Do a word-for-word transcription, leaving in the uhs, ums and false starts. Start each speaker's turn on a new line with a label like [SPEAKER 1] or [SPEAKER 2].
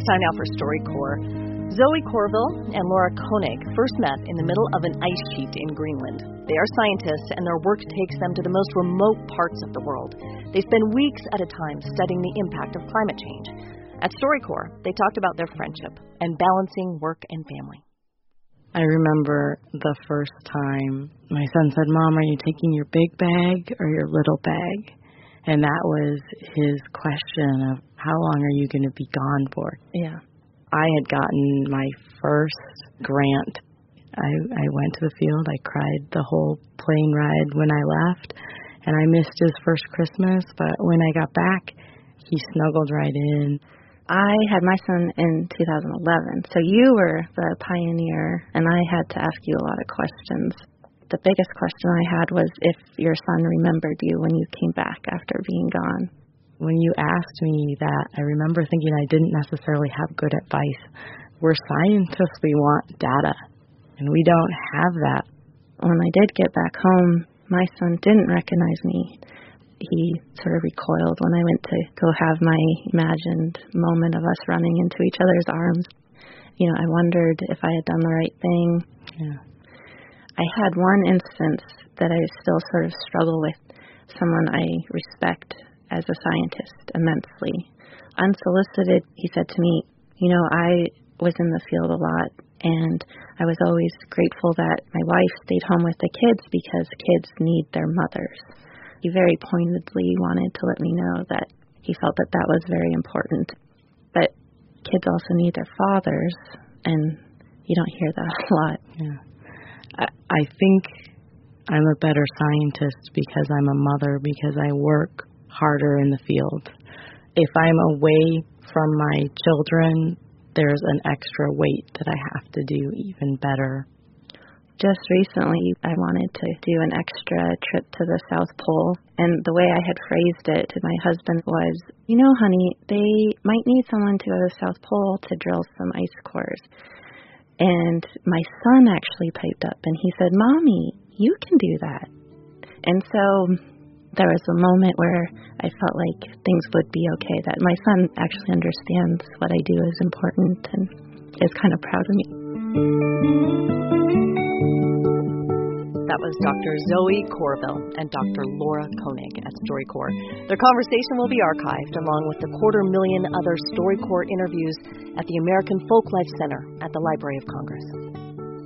[SPEAKER 1] time now for StoryCorps. Zoe Corville and Laura Koenig first met in the middle of an ice sheet in Greenland. They are scientists, and their work takes them to the most remote parts of the world. They spend weeks at a time studying the impact of climate change. At StoryCorps, they talked about their friendship and balancing work and family.
[SPEAKER 2] I remember the first time my son said, "Mom, are you taking your big bag or your little bag?" And that was his question of, how long are you going to be gone for?
[SPEAKER 3] Yeah.
[SPEAKER 2] I had gotten my first grant. I, I went to the field. I cried the whole plane ride when I left, and I missed his first Christmas. But when I got back, he snuggled right in.
[SPEAKER 3] I had my son in two thousand eleven, so you were the pioneer, and I had to ask you a lot of questions. The biggest question I had was if your son remembered you when you came back after being gone.
[SPEAKER 2] When you asked me that, I remember thinking I didn't necessarily have good advice. We're scientists, we want data, and we don't have that.
[SPEAKER 3] When I did get back home, my son didn't recognize me. He sort of recoiled when I went to go have my imagined moment of us running into each other's arms. You know, I wondered if I had done the right thing.
[SPEAKER 2] Yeah.
[SPEAKER 3] I had one instance that I still sort of struggle with, someone I respect as a scientist immensely. Unsolicited, he said to me, you know, I was in the field a lot, and I was always grateful that my wife stayed home with the kids because kids need their mothers. He very pointedly wanted to let me know that he felt that that was very important. But kids also need their fathers, and you don't hear that a lot.
[SPEAKER 2] Yeah. I, I think I'm a better scientist because I'm a mother, because I work harder in the field. If I'm away from my children, there's an extra weight that I have to do even better.
[SPEAKER 3] Just recently, I wanted to do an extra trip to the South Pole, and the way I had phrased it to my husband was, you know, honey, they might need someone to go to the South Pole to drill some ice cores. And my son actually piped up, and he said, Mommy, you can do that. And so there was a moment where I felt like things would be okay, that my son actually understands what I do is important and is kind of proud of me.
[SPEAKER 1] That was Doctor Zoe Corville and Doctor Laura Koenig at StoryCorps. Their conversation will be archived along with the quarter million other StoryCorps interviews at the American Folklife Center at the Library of Congress.